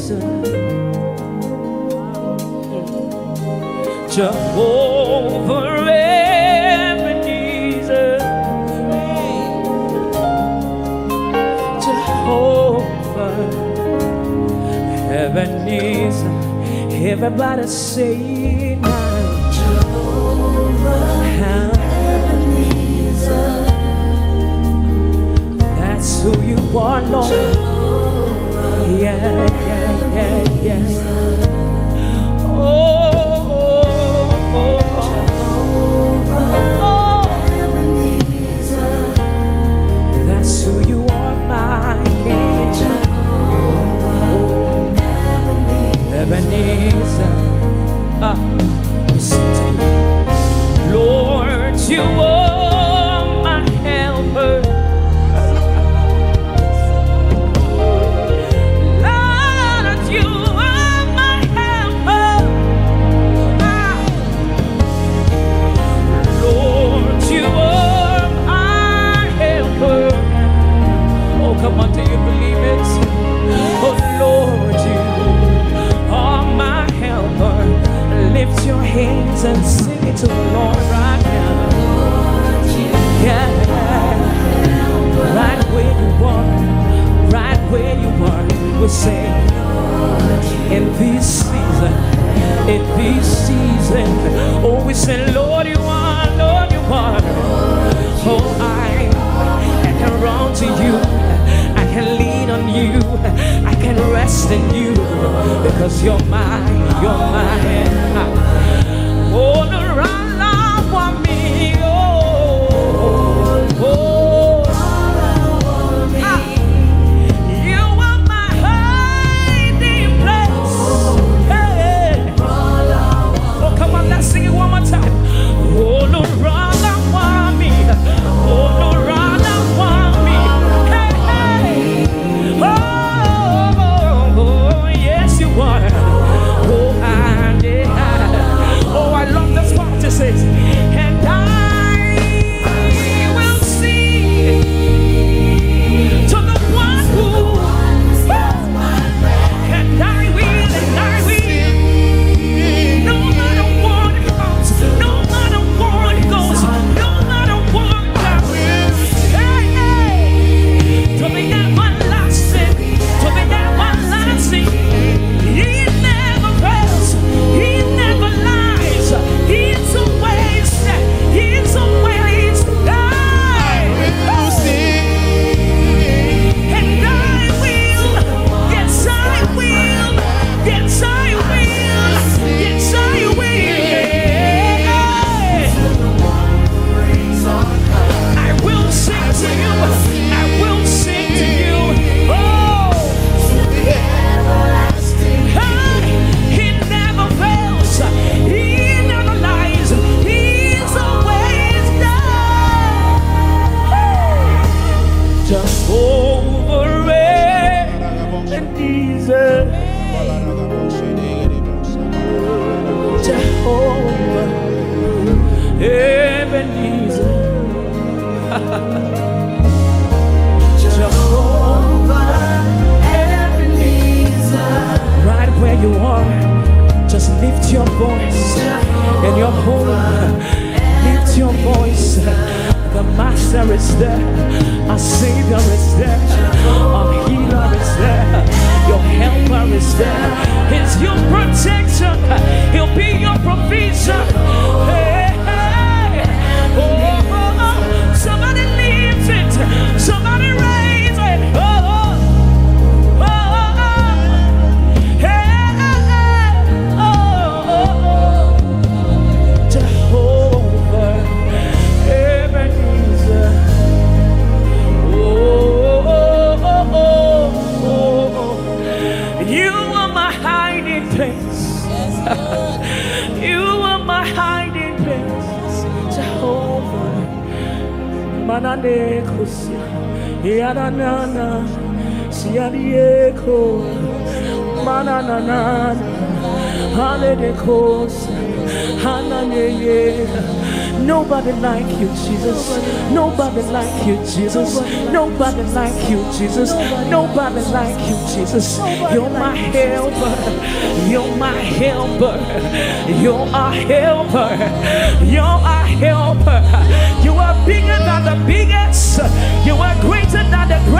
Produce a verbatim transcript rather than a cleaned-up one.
Ebenezer, Jehovah Ebenezer, Jehovah Ebenezer. Everybody say now, Jehovah Ebenezer. That's who you are, Lord. Yeah, yeah, yeah, yeah. Oh, oh, oh, oh. That's who you are, my King. Ebenezer. Ah, listen to me. Lord, you are my helper. Come on, do you believe it? Oh Lord, you are my helper. Lift your hands and sing it to the Lord right now. Yeah, right where you are, right where you are. We say, in this season, in this season, oh, we say, Lord, you are, Lord, you are. Oh, I, I can run to you. I can lean on you, I can rest in you, because you're mine, you're mine. Oh, the right love for me, oh, oh, ah, you are my hiding place. Hey. Oh, come on, let's sing it one more time. Oh, the right love for me, oh, the right love for me. Oh, I love this part. It says, and I will sing to the one who, and I will, and I will, no matter what it comes, no matter what it goes, no matter what I will, hey, hey, to be everlasting, to be everlasting. He never fails, he never lies, he's always there, he's always there. I will sing, and I will, yes I will, yes I will, yes I will. I will sing to you, I will sing to you, oh. He never fails, he never lies, he's always there. Jehovah Ebenezer, Jehovah Ebenezer, Jehovah Ebenezer. Right where you are, just lift your voice in your home. Lift your voice. The Master is there, our Savior is there, our Healer is there, your Helper is there. He's your protection, He'll be your provision. Hey, hey. Oh, oh, oh. Somebody lift it, somebody raise it. Oh, oh. You are my hiding place, Jehovah. Manane kusia, yanana, siadieko, manana, Nobody like you, Jesus. Nobody like you, Jesus. Nobody like you, Jesus. Nobody like you, Jesus. You're my helper. You're my helper. You're a helper. You're a helper. You are bigger than the biggest. You are greater than the greatest.